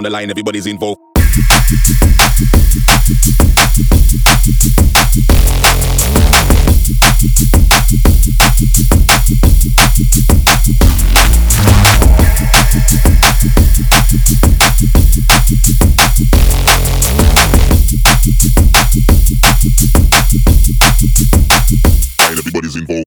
on the line, everybody's involved. Everybody's involved.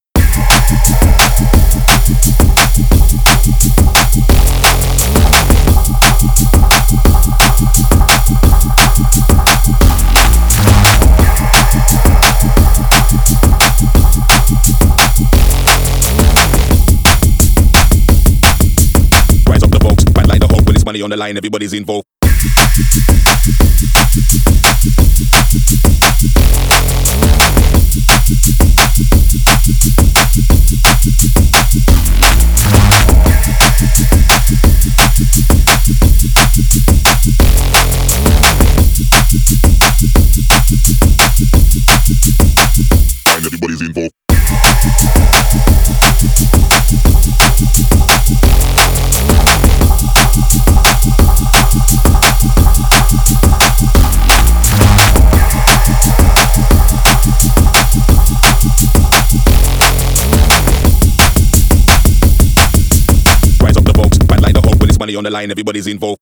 Rise up the folks, fight like the Hulk when it's money on the line, everybody's involved. Everybody's involved. Rise up the folks, fight like the Hulk when it's money on the line, everybody's involved.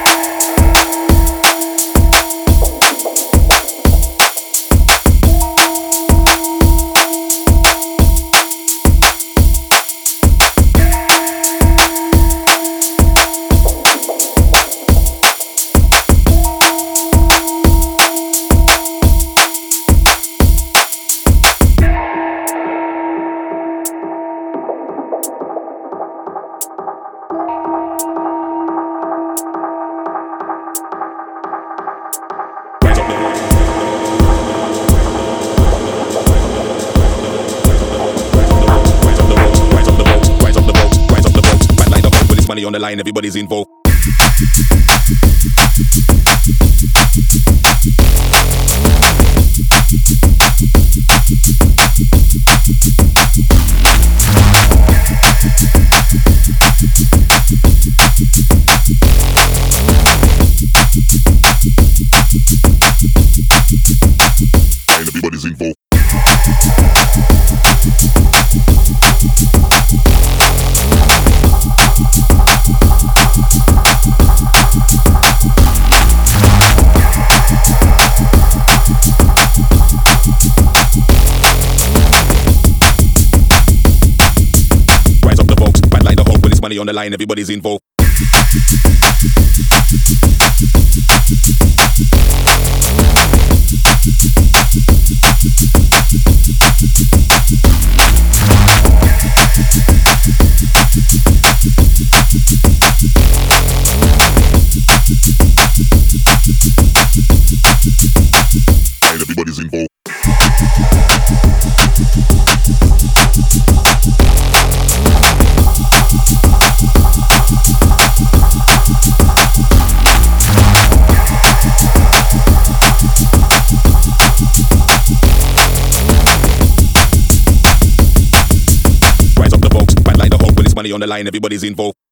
Money on the line, everybody's involved. Everybody's involved. Money on the line, everybody's involved. Everybody's involved. Money on the line, everybody's involved.